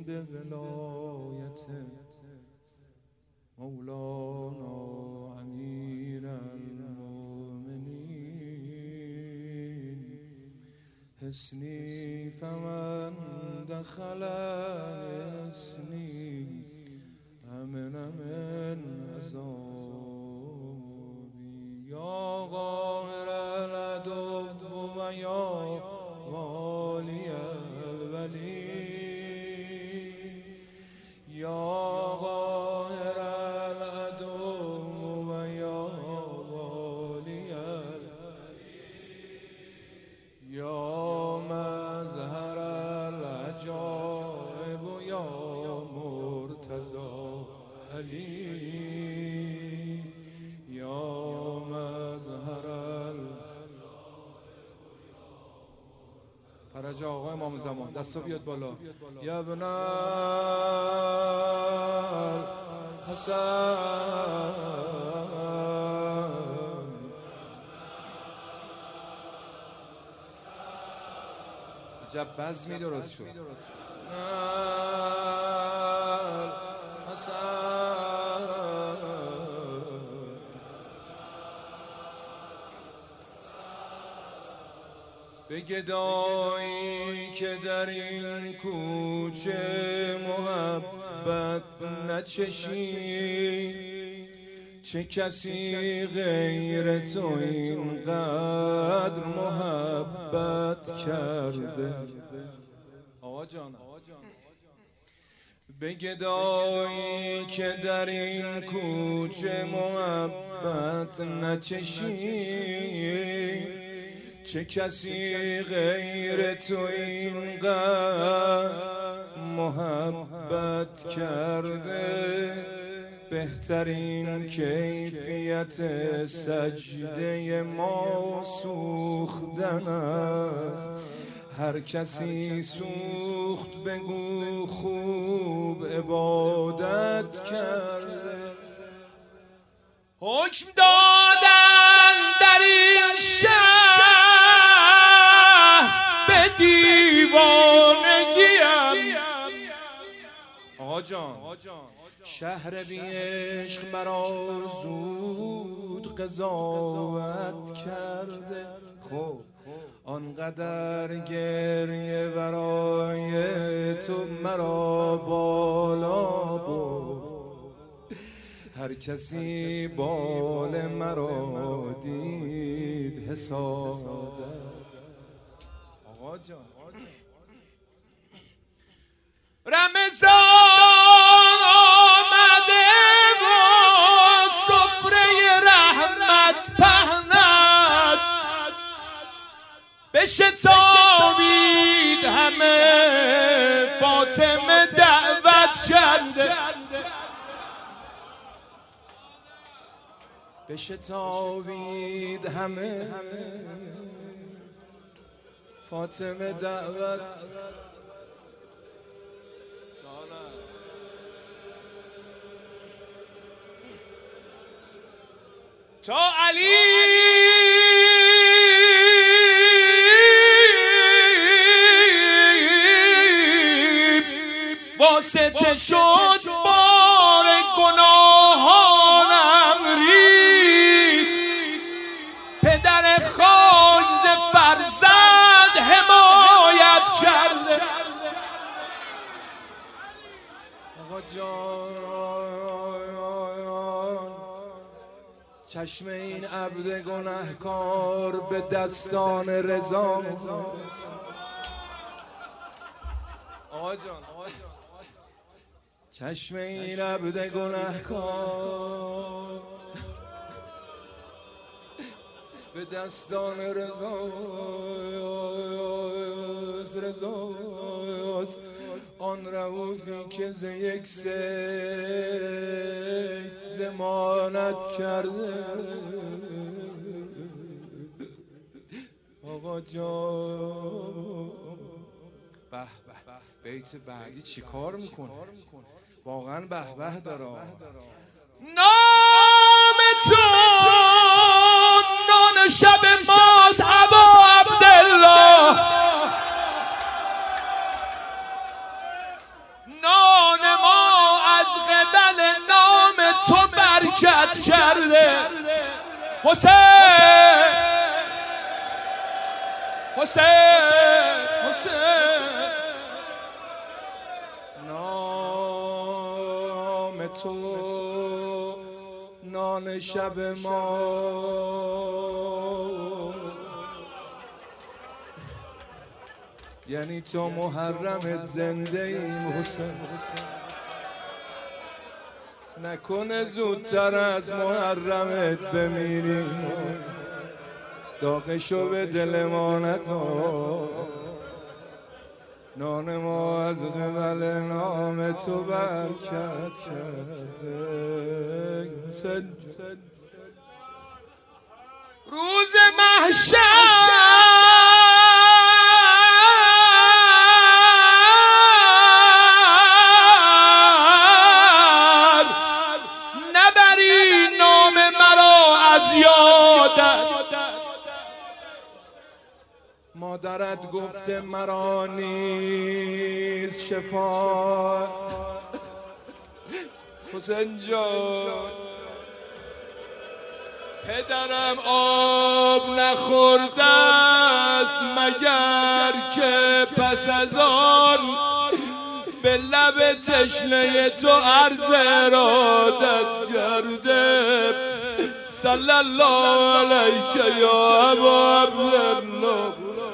به ولایت مولانا امیر المؤمنین حسنی فمن دخل حسنی امن من عذابی یا قاهر العدو و یا والی الولی یا قاهر العدو و یا والی الولی یا مظهر العجائب یا مرتضی علی یا مظهر فرج آقا امام زمان دستو بیاد بالا یا ابن الحسن عجب بزمی درست شد به گدایی که در این کوچه محبت نچشی چه کسی غیر تو اینقدر محبت کرده آقا جان به گدایی که در این کوچه محبت نچشی چه کسی غیر تو اینقدر محبت کرده بهترین کیفیت سجده ما سوختن است هر کسی سوخت بگو خوب عبادت کرده حکم دادن در این شهر به دیوانگیم آقا جان شهر بی عشق مرا زود قضاوت کرده خب آنقدر گریه برای تو مرا بالا برد هر کسی بال مرا دید حسادت آقا جان رمضان آمده و سفره رحمت پهن است بشتابید همه فاطمه دعوت کرده بشتابید همه فاطمه دعوت تا علی واسطه شد بار گناهانم ریخت پدر خاک ز فرزند حمایت کرده آقا جان چشم این عبد گناهکار به دستان رضا آقا جان چشم این عبد گناهکار به دستان رضاست آن رئوفی که ز یک سید ضمانت کرده آقا جان به به بیت بعدی چی کار میکنه واقعا به به داره نام تو نان شب ماست ابا عبدالله کرده. حسین حسین حسین نام تو نان شب ما، یعنی تو محرمت زنده ایم حسین. نکنه زودتر از محرمت بمیریم، داغشو به دل ما نذار. نان ما از قبل نام تو برکت کرده. روز محشر نبری نام مرا از یادت. مادرت گفته مرا نیست شفا. حسین جان پدرم آب نخورده است مگر که پس از آن به لب تشنه تو عرض ارادت کرده. صلی الله علیک یا ابا عبدالله.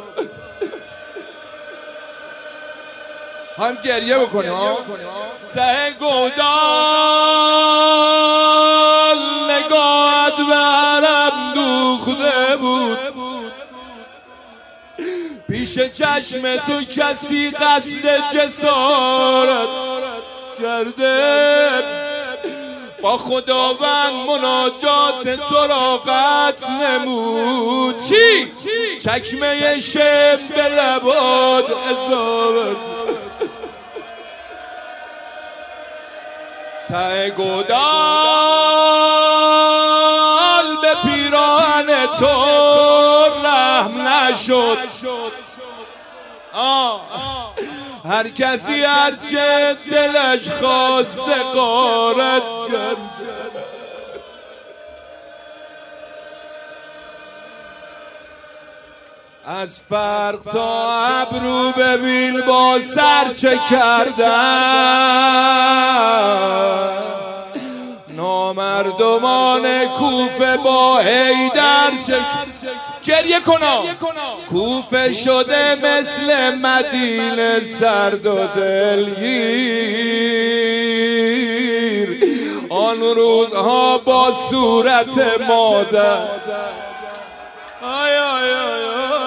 هم گریه بکنیم ته گودال نگاهت برم دوخته بود. پیش چشم تو کسی قصد جسارت کرده. با خداوند مناجات تو را قطع نمود. چی؟ چکمه شب به لباد اصابت. ته گودال به پیراهن تو رحم نشد. هر کسی از چه دلش خواسته غارت کرد. از فرق تا ابرو ببین با سر چه کردن. نامردمان کوفه با حیدر چه گریه کنا. کوفه شده مثل مدینه سرد و دلگیر. آن روزها با صورت مادر. آی آی آی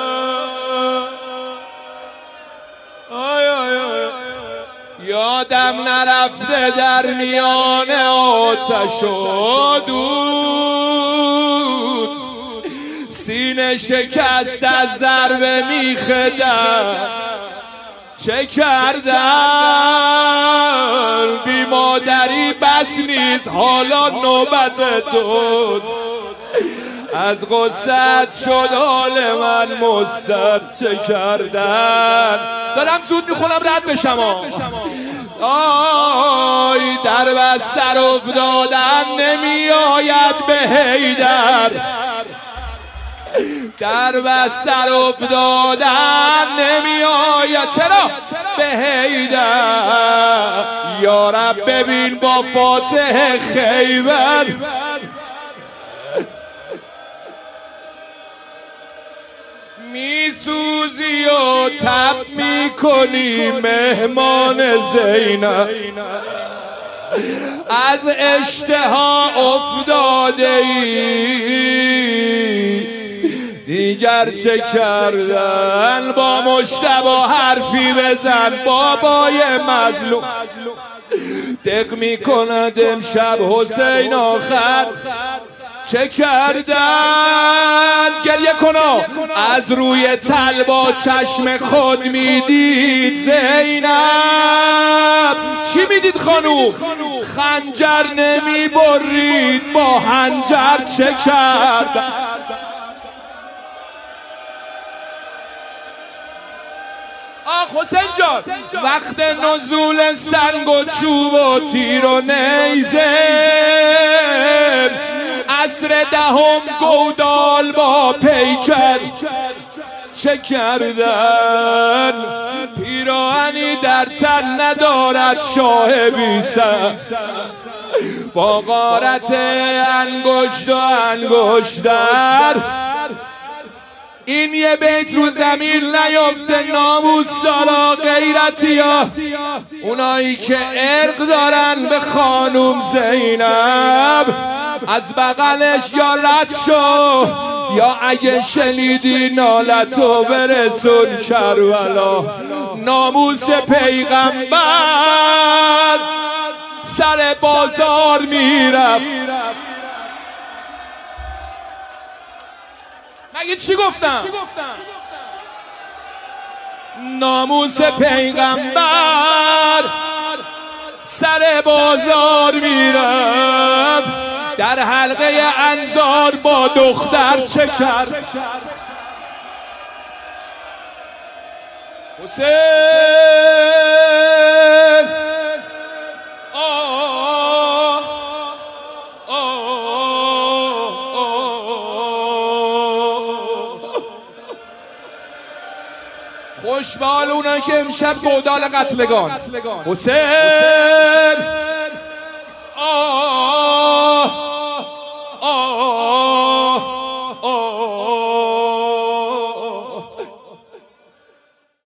آی آی آی. یادم نرفته در میان آتش و دود. سینه شکست از ضربه میخدم چه کردم. بی مادری بس نیست حالا نوبت تو. از غصت شد حال من مستر چه کردن. دارم زود میخونم رد بشم. آی در بستر افتادن نمی آید به حیدر. در بستر افتادن نمی آید چرا به حیدر. یارب ببین با فاتح خیبر. میسوزی و تب میکنی مهمان زینب. از اشتها افتاده ای دیگر چه کردن. با مجتبی حرفی بزن بابای مظلوم. دق میکند امشب حسین آخر چه کردن. گریه کنا. از روی تل با چشم خود میدید زینب. چی میدید خانوم؟ خنجر نمیبرید با خنجر چه کردن. حسین جان وقت نزول سنگ و چوب و تیر و نیزه عصر دهم گودال با پیکر چه کردن پیراهنی در تن ندارد شاه بی سر با غارت انگشت و انگشتر این یه بیت رو زمین نیفته ناموس دارا غیرتی ها اونایی که عرق دارن به خانوم زینب از بغلش یا رد شو یا اگه شنیدی نالتو برسون کربلا ناموس پیغمبر سر بازار میرفت مگه چی گفتم؟ ناموس پیغمبر سر بازار میرفت در حلقه انظار با دختر چه کرد؟ حسین خوشبال اونایی که امشب گودال قتلگان حسین